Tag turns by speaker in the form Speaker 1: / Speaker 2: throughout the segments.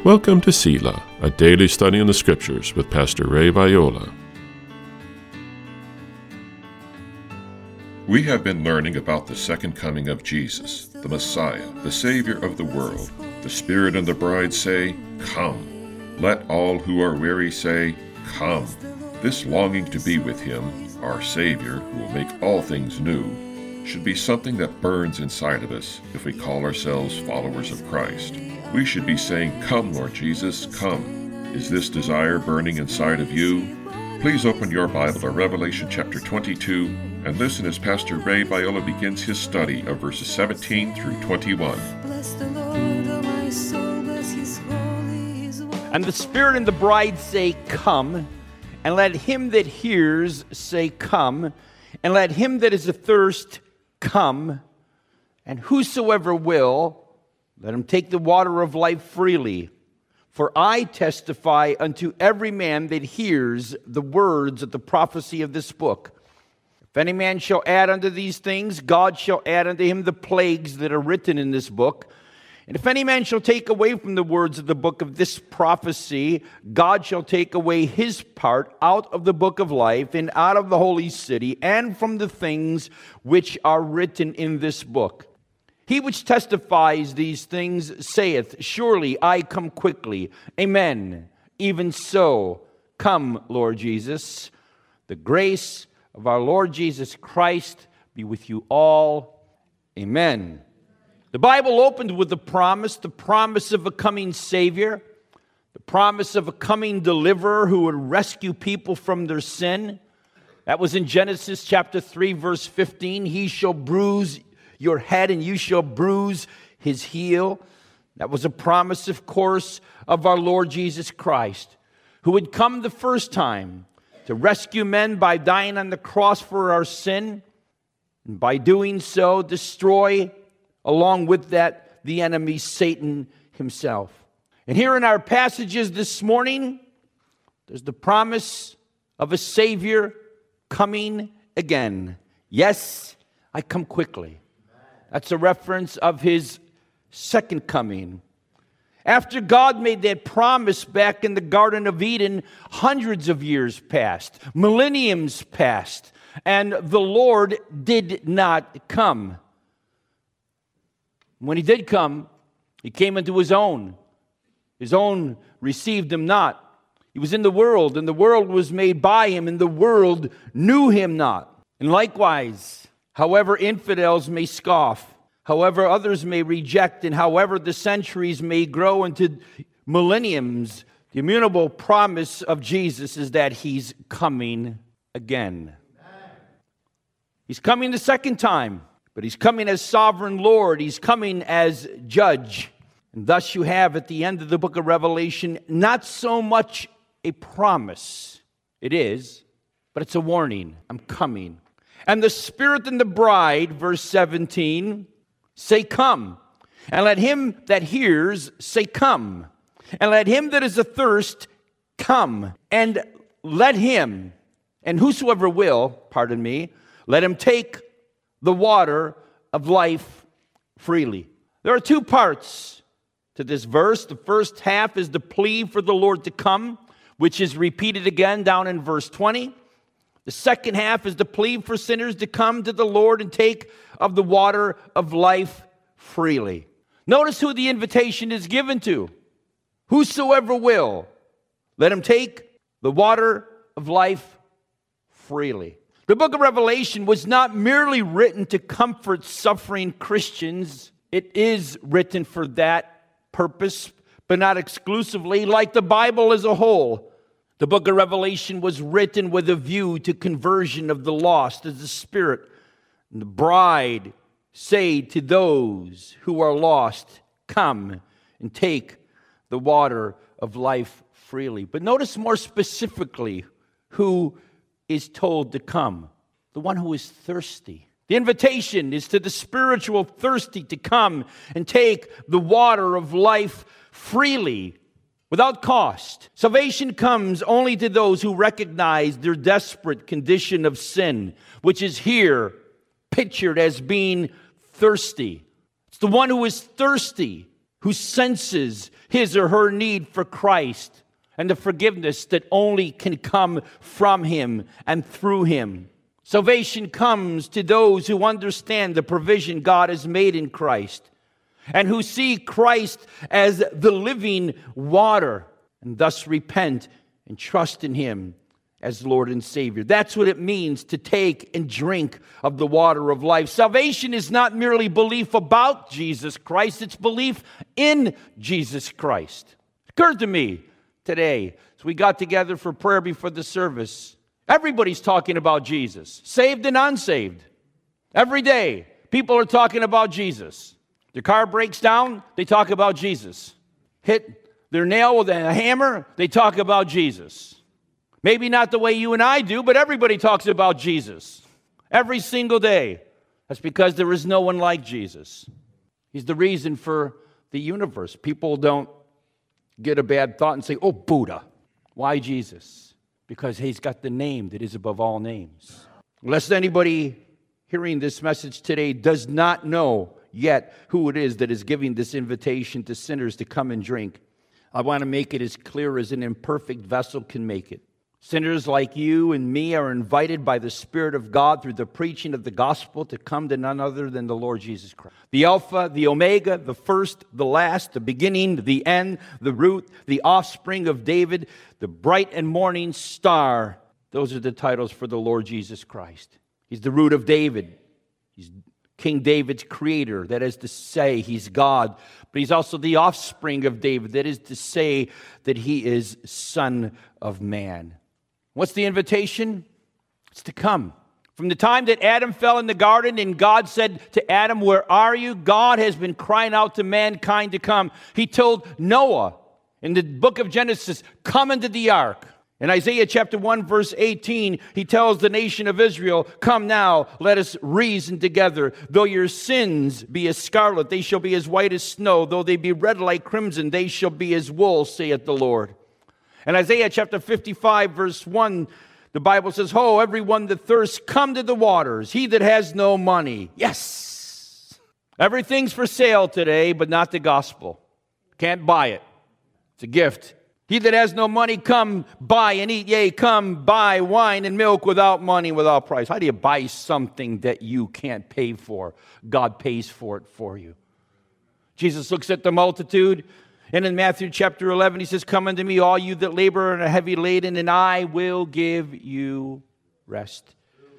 Speaker 1: Welcome to Selah, a daily study in the Scriptures with Pastor Ray Viola. We have been learning about the second coming of Jesus, the Messiah, the Savior of the world. The Spirit and the bride say, "Come." Let all who are weary say, "Come." This longing to be with Him, our Savior, who will make all things new, should be something that burns inside of us if we call ourselves followers of Christ. We should be saying, "Come, Lord Jesus, come." Is this desire burning inside of you? Please open your Bible to Revelation chapter 22 and listen as Pastor Ray Viola begins his study of verses 17 through 21.
Speaker 2: And the Spirit and the bride say, "Come." And let him that hears say, "Come." And let him that is athirst come. And whosoever will, let him take the water of life freely. For I testify unto every man that hears the words of the prophecy of this book. If any man shall add unto these things, God shall add unto him the plagues that are written in this book. And if any man shall take away from the words of the book of this prophecy, God shall take away his part out of the book of life and out of the holy city and from the things which are written in this book. He which testifies these things saith, "Surely I come quickly." Amen. Even so, come, Lord Jesus. The grace of our Lord Jesus Christ be with you all. Amen. The Bible opened with the promise of a coming Savior, the promise of a coming deliverer who would rescue people from their sin. That was in Genesis chapter 3, verse 15. He shall bruise your head, and you shall bruise his heel. That was a promise, of course, of our Lord Jesus Christ, who would come the first time to rescue men by dying on the cross for our sin, and by doing so, destroy, along with that, the enemy, Satan himself. And here in our passages this morning, there's the promise of a Savior coming again. Yes, I come quickly. That's a reference of his second coming. After God made that promise back in the Garden of Eden, hundreds of years passed, millenniums passed, and the Lord did not come. When he did come, he came into his own. His own received him not. He was in the world, and the world was made by him, and the world knew him not. And likewise, however infidels may scoff, however others may reject, and however the centuries may grow into millenniums, the immutable promise of Jesus is that he's coming again. He's coming the second time, but he's coming as sovereign Lord. He's coming as judge. And thus you have at the end of the book of Revelation, not so much a promise. It is, but it's a warning. I'm coming. And the Spirit and the bride, verse 17, say, "Come." And let him that hears say, "Come." And let him that is athirst come. And let him, and whosoever will, let him take the water of life freely. There are two parts to this verse. The first half is the plea for the Lord to come, which is repeated again down in verse 20. The second half is the plea for sinners to come to the Lord and take of the water of life freely. Notice who the invitation is given to. Whosoever will, let him take the water of life freely. The book of Revelation was not merely written to comfort suffering Christians. It is written for that purpose, but not exclusively, like the Bible as a whole. The book of Revelation was written with a view to conversion of the lost, as the Spirit and the bride say to those who are lost, "Come and take the water of life freely." But notice more specifically who is told to come. The one who is thirsty. The invitation is to the spiritual thirsty to come and take the water of life freely, without cost. Salvation comes only to those who recognize their desperate condition of sin, which is here pictured as being thirsty. It's the one who is thirsty who senses his or her need for Christ and the forgiveness that only can come from him and through him. Salvation comes to those who understand the provision God has made in Christ and who see Christ as the living water and thus repent and trust in him as Lord and Savior. That's what it means to take and drink of the water of life. Salvation is not merely belief about Jesus Christ, it's belief in Jesus Christ. It occurred to me today, as we got together for prayer before the service, everybody's talking about Jesus, saved and unsaved. Every day, people are talking about Jesus. Their car breaks down, they talk about Jesus. Hit their nail with a hammer, they talk about Jesus. Maybe not the way you and I do, but everybody talks about Jesus every single day. That's because there is no one like Jesus. He's the reason for the universe. People don't get a bad thought and say, oh, Buddha. Why Jesus? Because he's got the name that is above all names. Unless anybody hearing this message today does not know yet who it is that is giving this invitation to sinners to come and drink, I want to make it as clear as an imperfect vessel can make it. Sinners like you and me are invited by the Spirit of God through the preaching of the gospel to come to none other than the Lord Jesus Christ. The Alpha, the Omega, the first, the last, the beginning, the end, the root, the offspring of David, the bright and morning star. Those are the titles for the Lord Jesus Christ. He's the root of David. He's King David's creator. That is to say, he's God. But he's also the offspring of David. That is to say that he is Son of Man. What's the invitation? It's to come. From the time that Adam fell in the garden and God said to Adam, where are you? God has been crying out to mankind to come. He told Noah in the book of Genesis, come into the ark. In Isaiah chapter 1, verse 18, he tells the nation of Israel, come now, let us reason together. Though your sins be as scarlet, they shall be as white as snow. Though they be red like crimson, they shall be as wool, saith the Lord. In Isaiah chapter 55, verse 1, the Bible says, ho, everyone that thirsts, come to the waters. He that has no money. Yes. Everything's for sale today, but not the gospel. Can't buy it. It's a gift. He that has no money, come buy and eat. Yea, come buy wine and milk without money, without price. How do you buy something that you can't pay for? God pays for it for you. Jesus looks at the multitude. And in Matthew chapter 11, he says, come unto me, all you that labor and are heavy laden, and I will give you rest.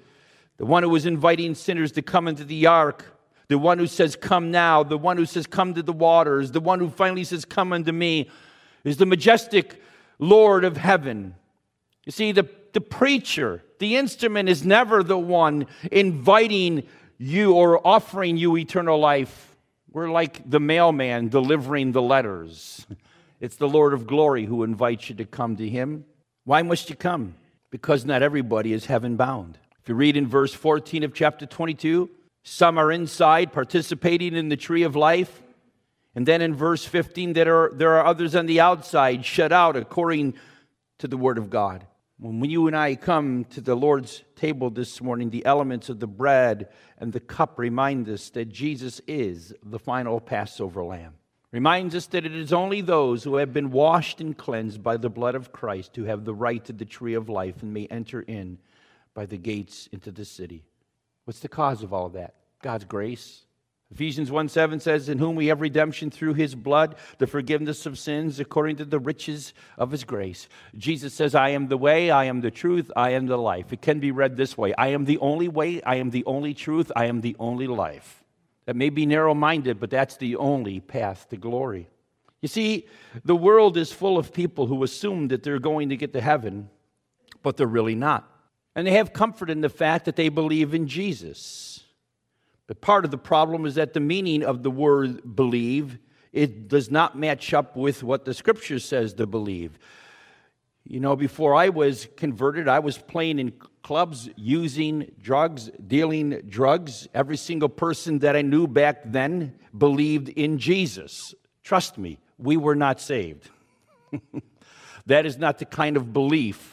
Speaker 2: The one who was inviting sinners to come into the ark, the one who says, come now, the one who says, come to the waters, the one who finally says, come unto me, is the majestic Lord of heaven. You see, the preacher, the instrument is never the one inviting you or offering you eternal life. We're like the mailman delivering the letters. It's the Lord of glory who invites you to come to him. Why must you come? Because not everybody is heaven bound. If you read in verse 14 of chapter 22, some are inside participating in the tree of life. And then in verse 15, there are others on the outside shut out according to the word of God. When you and I come to the Lord's table this morning, the elements of the bread and the cup remind us that Jesus is the final Passover lamb. Reminds us that it is only those who have been washed and cleansed by the blood of Christ who have the right to the tree of life and may enter in by the gates into the city. What's the cause of all of that? God's grace. Ephesians 1:7 says, in whom we have redemption through his blood, the forgiveness of sins according to the riches of his grace. Jesus says, I am the way, I am the truth, I am the life. It can be read this way. I am the only way, I am the only truth, I am the only life. That may be narrow-minded, but that's the only path to glory. You see, the world is full of people who assume that they're going to get to heaven, but they're really not. And they have comfort in the fact that they believe in Jesus. But part of the problem is that the meaning of the word believe, it does not match up with what the Scripture says to believe. You know, before I was converted, I was playing in clubs, using drugs, dealing drugs. Every single person that I knew back then believed in Jesus. Trust me, we were not saved. That is not the kind of belief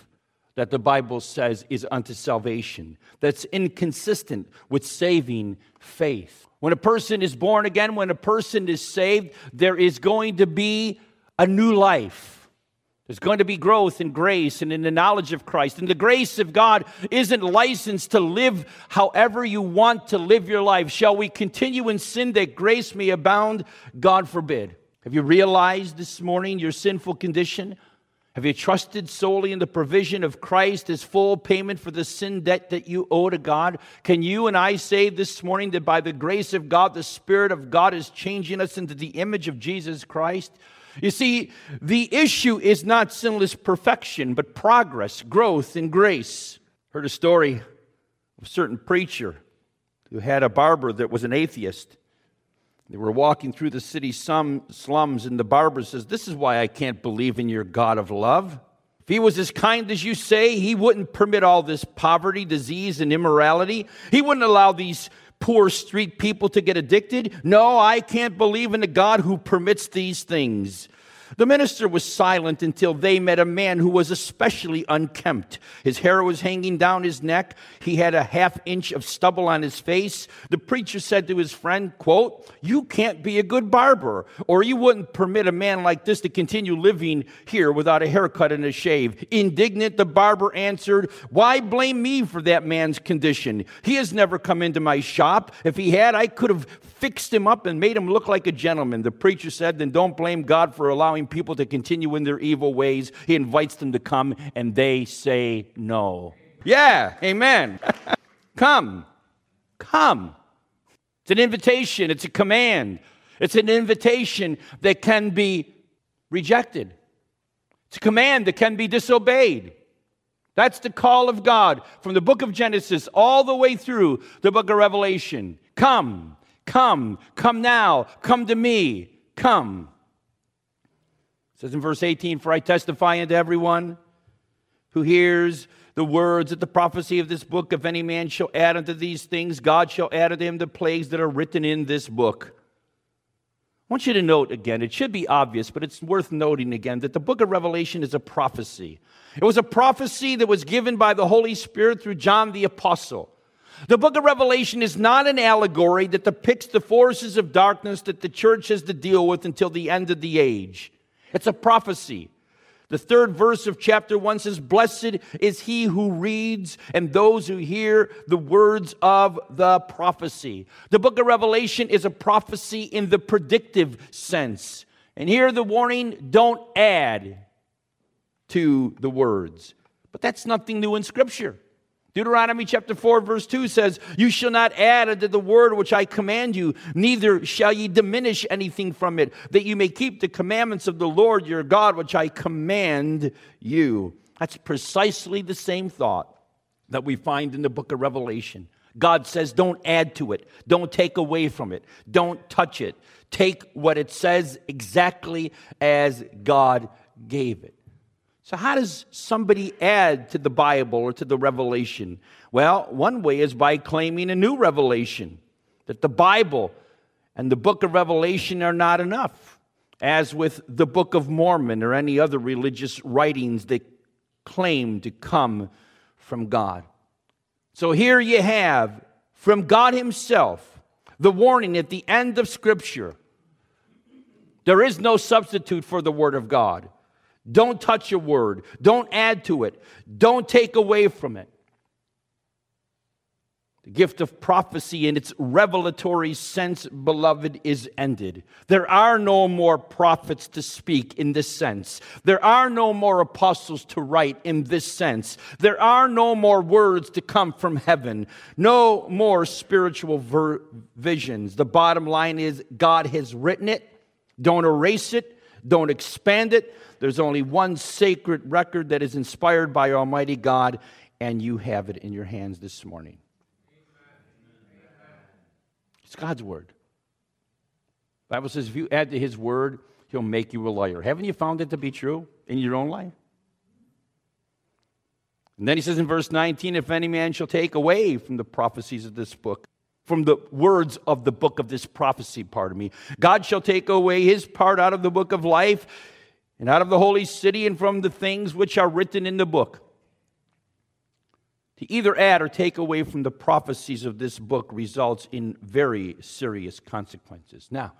Speaker 2: that the Bible says is unto salvation, that's inconsistent with saving faith. When a person is born again, when a person is saved, there is going to be a new life. There's going to be growth in grace and in the knowledge of Christ. And the grace of God isn't licensed to live however you want to live your life. Shall we continue in sin that grace may abound? God forbid. Have you realized this morning your sinful condition? Have you trusted solely in the provision of Christ as full payment for the sin debt that you owe to God? Can you and I say this morning that by the grace of God, the Spirit of God is changing us into the image of Jesus Christ? You see, the issue is not sinless perfection, but progress, growth in grace. Heard a story of a certain preacher who had a barber that was an atheist. They were walking through the city slums, and the barber says, "This is why I can't believe in your God of love. If he was as kind as you say, he wouldn't permit all this poverty, disease, and immorality. He wouldn't allow these poor street people to get addicted. No, I can't believe in a God who permits these things." The minister was silent until they met a man who was especially unkempt. His hair was hanging down his neck. He had a half-inch of stubble on his face. The preacher said to his friend, quote, "You can't be a good barber, or you wouldn't permit a man like this to continue living here without a haircut and a shave." Indignant, the barber answered, "Why blame me for that man's condition? He has never come into my shop. If he had, I could have fixed him up and made him look like a gentleman." The preacher said, "Then don't blame God for allowing people to continue in their evil ways. He invites them to come, and they say no." Yeah, amen. Come. It's an invitation. It's a command. It's an invitation that can be rejected. It's a command that can be disobeyed. That's the call of God from the book of Genesis all the way through the book of Revelation. Come now, come to me, come. It says in verse 18, "For I testify unto everyone who hears the words of the prophecy of this book, if any man shall add unto these things, God shall add unto him the plagues that are written in this book." I want you to note again, it should be obvious, but it's worth noting again, that the book of Revelation is a prophecy. It was a prophecy that was given by the Holy Spirit through John the Apostle. The book of Revelation is not an allegory that depicts the forces of darkness that the church has to deal with until the end of the age. It's a prophecy. The third verse of chapter 1 says, "Blessed is he who reads and those who hear the words of the prophecy." The book of Revelation is a prophecy in the predictive sense. And here the warning, don't add to the words. But that's nothing new in Scripture. Deuteronomy chapter 4 verse 2 says, "You shall not add unto the word which I command you, neither shall ye diminish anything from it, that you may keep the commandments of the Lord your God, which I command you." That's precisely the same thought that we find in the book of Revelation. God says, don't add to it. Don't take away from it. Don't touch it. Take what it says exactly as God gave it. So how does somebody add to the Bible or to the revelation? Well, one way is by claiming a new revelation, that the Bible and the book of Revelation are not enough, as with the Book of Mormon or any other religious writings that claim to come from God. So here you have, from God himself, the warning at the end of Scripture. There is no substitute for the Word of God. Don't touch a word. Don't add to it. Don't take away from it. The gift of prophecy in its revelatory sense, beloved, is ended. There are no more prophets to speak in this sense. There are no more apostles to write in this sense. There are no more words to come from heaven. No more spiritual visions. The bottom line is God has written it. Don't erase it. Don't expand it. There's only one sacred record that is inspired by Almighty God, and you have it in your hands this morning. It's God's word. The Bible says if you add to his word, he'll make you a liar. Haven't you found it to be true in your own life? And then he says in verse 19, "If any man shall take away from the prophecies of this book," from the words of the book of this prophecy, "God shall take away his part out of the book of life, and out of the holy city, and from the things which are written in the book." To either add or take away from the prophecies of this book results in very serious consequences. Now,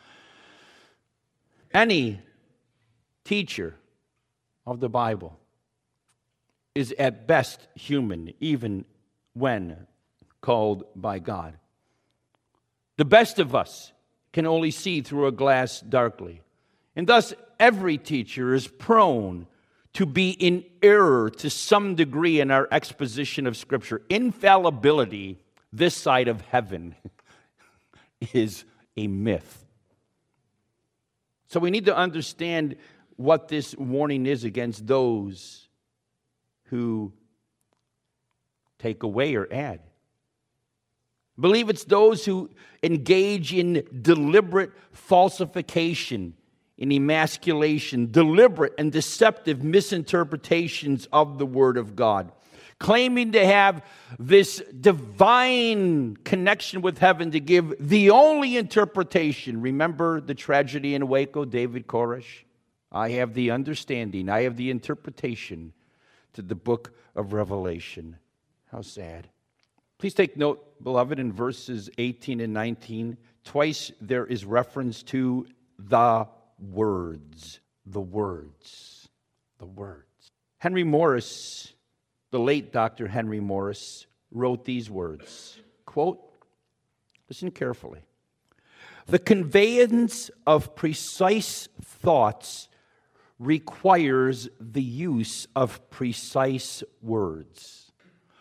Speaker 2: any teacher of the Bible is at best human, even when called by God. The best of us can only see through a glass darkly. And thus, every teacher is prone to be in error to some degree in our exposition of Scripture. Infallibility, this side of heaven, is a myth. So we need to understand what this warning is against those who take away or add. I believe it's those who engage in deliberate falsification, in emasculation, deliberate and deceptive misinterpretations of the Word of God, claiming to have this divine connection with heaven to give the only interpretation. Remember the tragedy in Waco, David Koresh? I have the understanding, I have the interpretation to the book of Revelation. How sad. Please take note, beloved, in verses 18 and 19, twice there is reference to the words. The words. The words. Henry Morris, the late Dr. Henry Morris, wrote these words, quote, listen carefully. The conveyance of precise thoughts requires the use of precise words.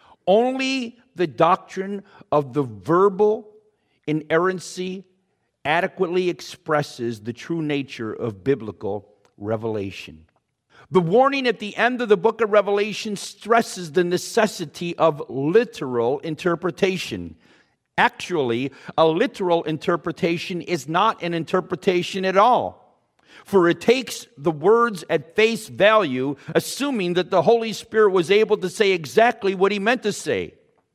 Speaker 2: Only the doctrine of the verbal inerrancy adequately expresses the true nature of biblical revelation. The warning at the end of the book of Revelation stresses the necessity of literal interpretation. Actually, a literal interpretation is not an interpretation at all, for it takes the words at face value, assuming that the Holy Spirit was able to say exactly what he meant to say.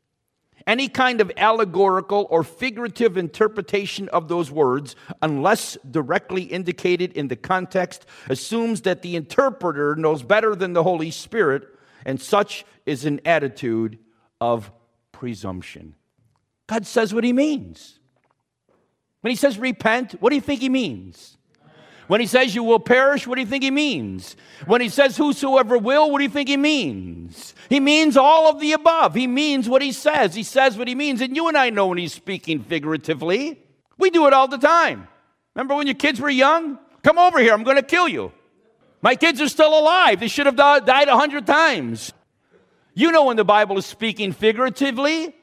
Speaker 2: Any kind of allegorical or figurative interpretation of those words, unless directly indicated in the context, assumes that the interpreter knows better than the Holy Spirit, and such is an attitude of presumption. God says what he means. When he says repent, what do you think he means? When he says you will perish, what do you think he means? When he says whosoever will, what do you think he means? He means all of the above. He means what he says. He says what he means. And you and I know when he's speaking figuratively. We do it all the time. Remember when your kids were young? Come over here, I'm going to kill you. My kids are still alive. They should have died 100 times. You know when the Bible is speaking figuratively.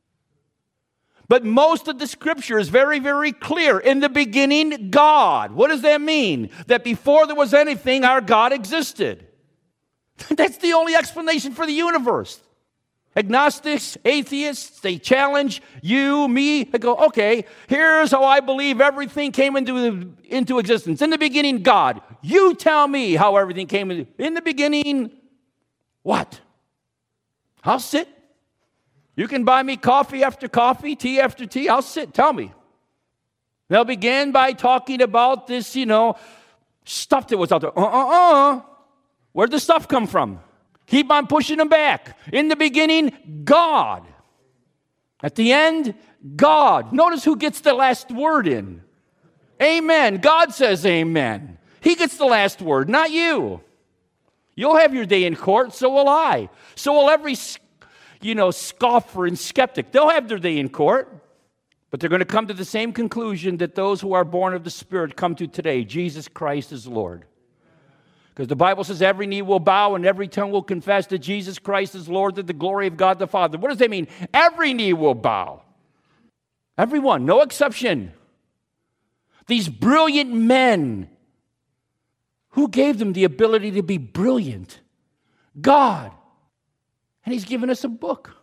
Speaker 2: But most of the Scripture is very, very clear. In the beginning, God. What does that mean? That before there was anything, our God existed. That's the only explanation for the universe. Agnostics, atheists, they challenge you, me. They go, okay, here's how I believe everything came into existence. In the beginning, God. You tell me how everything came into. In the beginning, what? I'll sit. You can buy me coffee after coffee, tea after tea. I'll sit. Tell me. They'll begin by talking about this, stuff that was out there. Where'd the stuff come from? Keep on pushing them back. In the beginning, God. At the end, God. Notice who gets the last word in. Amen. God says amen. He gets the last word, not you. You'll have your day in court, so will I. So will every scoffer and skeptic. They'll have their day in court, but they're going to come to the same conclusion that those who are born of the Spirit come to today. Jesus Christ is Lord. Because the Bible says every knee will bow and every tongue will confess that Jesus Christ is Lord, to the glory of God the Father. What does that mean? Every knee will bow. Everyone, no exception. These brilliant men, who gave them the ability to be brilliant? God. And he's given us a book.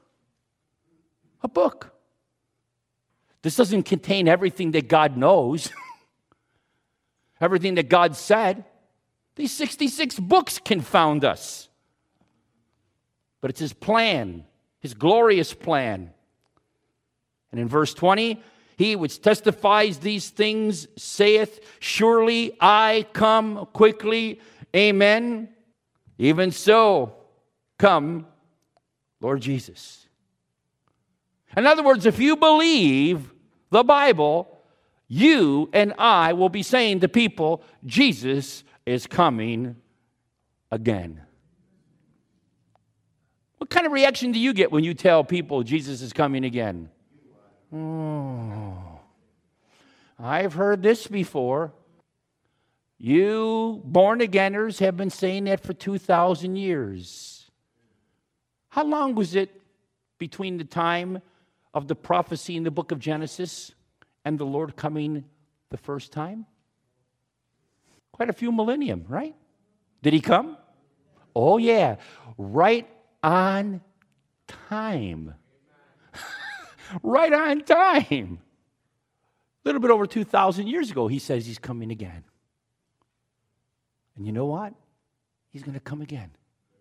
Speaker 2: A book. This doesn't contain everything that God knows. Everything that God said. These 66 books confound us. But it's his plan. His glorious plan. And in verse 20, he which testifies these things saith, surely I come quickly. Amen. Even so, come, Lord Jesus. In other words, if you believe the Bible, you and I will be saying to people, Jesus is coming again. What kind of reaction do you get when you tell people Jesus is coming again? Oh, I've heard this before. You born-againers have been saying that for 2,000 years. How long was it between the time of the prophecy in the book of Genesis and the Lord coming the first time? Quite a few millennium, right? Did he come? Oh, yeah. Right on time. Right on time. A little bit over 2,000 years ago, he says he's coming again. And you know what? He's going to come again.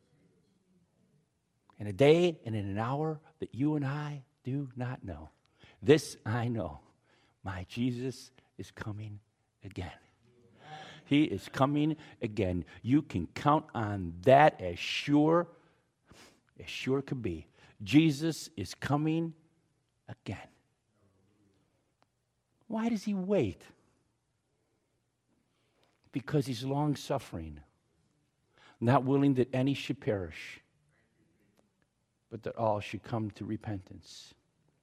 Speaker 2: In a day and in an hour that you and I do not know. This I know. My Jesus is coming again. He is coming again. You can count on that as sure could be. Jesus is coming again. Why does he wait? Because he's long-suffering, not willing that any should perish, but that all should come to repentance.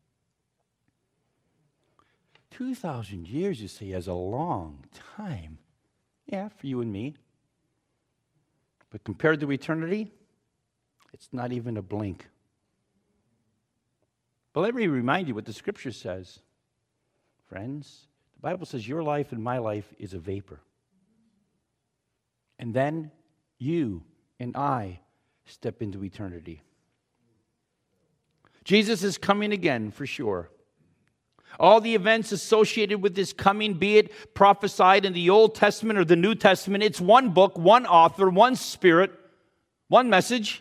Speaker 2: 2,000 years, you see, is a long time. Yeah, for you and me. But compared to eternity, it's not even a blink. But let me remind you what the Scripture says. Friends, the Bible says your life and my life is a vapor. And then you and I step into eternity. Jesus is coming again, for sure. All the events associated with his coming, be it prophesied in the Old Testament or the New Testament, it's one book, one author, one Spirit, one message.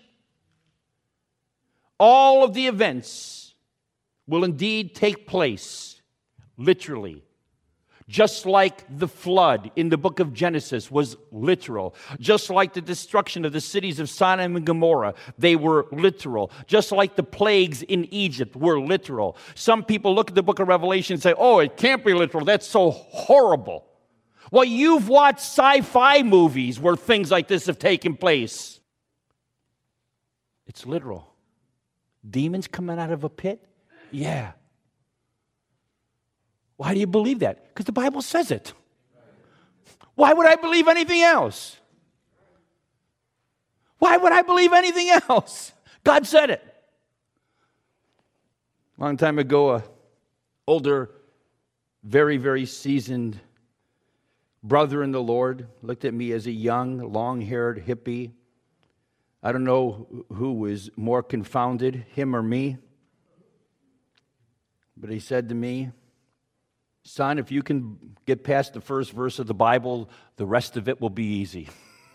Speaker 2: All of the events will indeed take place, literally. Just like the flood in the book of Genesis was literal. Just like the destruction of the cities of Sodom and Gomorrah, they were literal. Just like the plagues in Egypt were literal. Some people look at the book of Revelation and say, oh, it can't be literal. That's so horrible. Well, you've watched sci-fi movies where things like this have taken place. It's literal. Demons coming out of a pit? Yeah. Why do you believe that? Because the Bible says it. Why would I believe anything else? Why would I believe anything else? God said it. A long time ago, an older, very, very seasoned brother in the Lord looked at me as a young, long-haired hippie. I don't know who was more confounded, him or me. But he said to me, son, if you can get past the first verse of the Bible, the rest of it will be easy.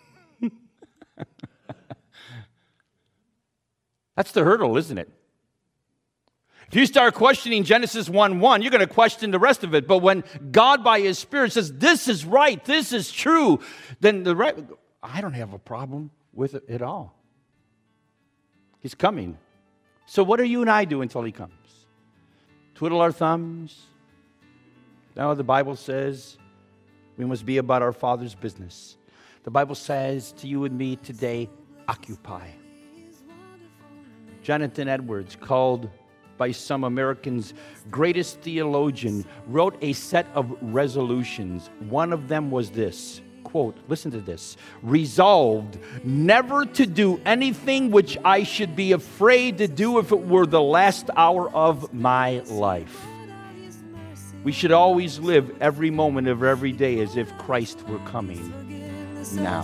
Speaker 2: That's the hurdle, isn't it? If you start questioning Genesis 1:1, you're going to question the rest of it. But when God by his Spirit says, this is right, this is true, then I don't have a problem with it at all. He's coming. So what do you and I do until he comes? Twiddle our thumbs? No, the Bible says we must be about our Father's business. The Bible says to you and me today, occupy. Jonathan Edwards, called by some Americans greatest theologian, wrote a set of resolutions. One of them was this, quote, listen to this, resolved never to do anything which I should be afraid to do if it were the last hour of my life. We should always live every moment of every day as if Christ were coming now.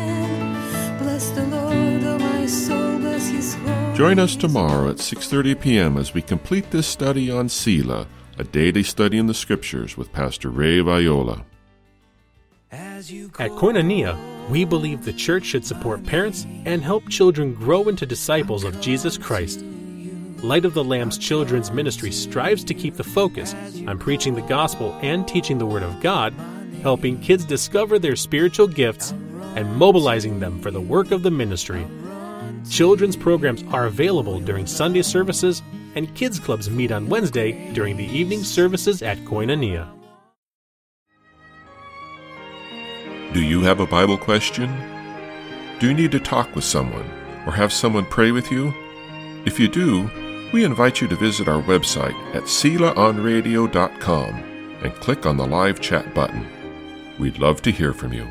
Speaker 1: Join us tomorrow at 6:30 p.m. as we complete this study on Selah, a daily study in the Scriptures with Pastor Ray Viola.
Speaker 3: At Koinonia, we believe the church should support parents and help children grow into disciples of Jesus Christ. Light of the Lamb's Children's Ministry strives to keep the focus on preaching the gospel and teaching the Word of God, helping kids discover their spiritual gifts, and mobilizing them for the work of the ministry. Children's programs are available during Sunday services and kids clubs meet on Wednesday during the evening services at Koinonia.
Speaker 1: Do you have a Bible question? Do you need to talk with someone or have someone pray with you? If you do, we invite you to visit our website at selaonradio.com and click on the live chat button. We'd love to hear from you.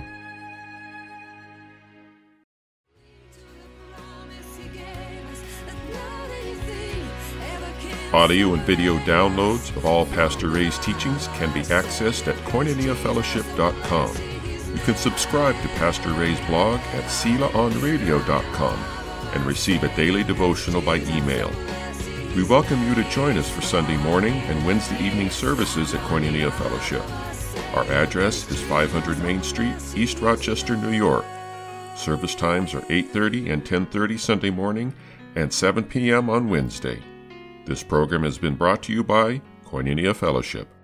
Speaker 1: Audio and video downloads of all Pastor Ray's teachings can be accessed at koinoniafellowship.com. You can subscribe to Pastor Ray's blog at selaonradio.com and receive a daily devotional by email. We welcome you to join us for Sunday morning and Wednesday evening services at Koinonia Fellowship. Our address is 500 Main Street, East Rochester, New York. Service times are 8:30 and 10:30 Sunday morning and 7 p.m. on Wednesday. This program has been brought to you by Koinonia Fellowship.